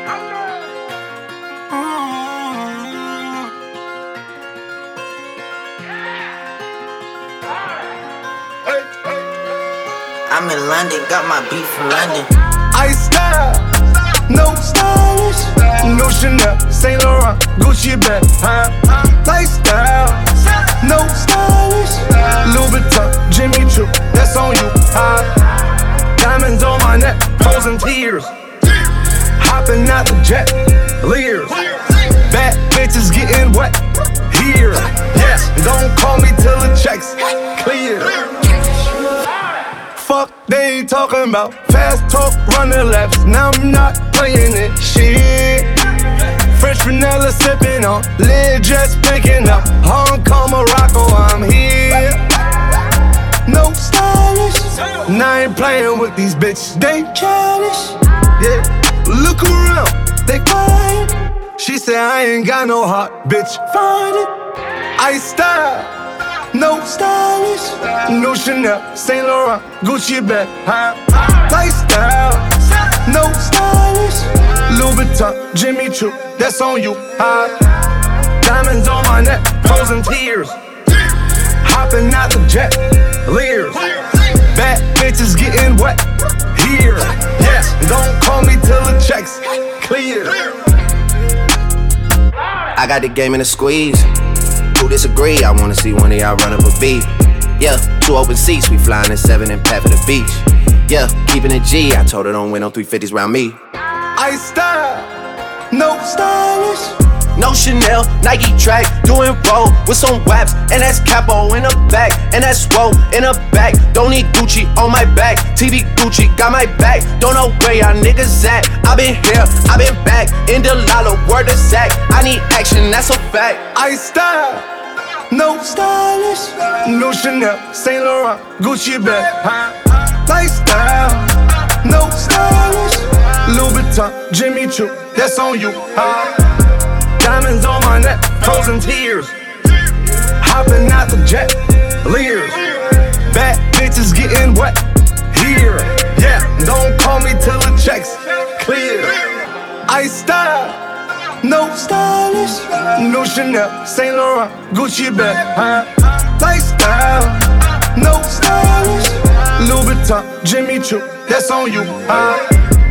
I'm in London, got my beat from London. Ice style, no stylish, no Chanel, Saint Laurent, Gucci bag, lifestyle, no stylish, Louis Vuitton, Jimmy Choo, that's on you, diamonds on my neck, frozen tears, hopping out the jet, Lears, bad bitches getting wet, here, yes, don't call me till the checks clear. Fuck, they ain't talking about fast talk, running laps. Now I'm not playing it, shit. French vanilla sipping on, lid just picking up. Hong Kong, Morocco, I'm here. No stylish, and I ain't playing with these bitches. They childish, yeah. Look around, they quiet. She said I ain't got no heart, bitch. Find it. I style. No stylish, no Chanel, Saint Laurent, Gucci bag, lifestyle, no stylish, Louis Vuitton, Jimmy Choo, that's on you, diamonds on my neck, frozen tears, hopping out the jet, Lears, bad bitches getting wet, here, yes, don't call me till the checks clear. I got the game in a squeeze. Who disagree? I wanna see one of y'all run up a beat. Yeah, 2 open seats, we flying in 7 and pat for the beach. Yeah, keeping it G, I told her don't win no 350s round me. I style, no stylish. No Chanel, Nike track, doing roll with some waps, and that's capo in the back, and that's roll in the back. Don't need Gucci on my back, TV Gucci got my back. Don't know where y'all niggas at. I been here, I been back, in the lala, word to Zach. I need action, that's a fact. I style, no stylish, no Chanel, Saint Laurent, Gucci bag, lifestyle, no stylish, Louis Vuitton, Jimmy Choo, that's on you, diamonds on my neck, frozen tears, hopping out the jet, Lears, bad bitches getting wet, here, yeah, don't call me till the checks clear. I style, no stylish, no Chanel, Saint Laurent, Gucci bag, lifestyle, no stylish, Louis Vuitton, Jimmy Choo, that's on you,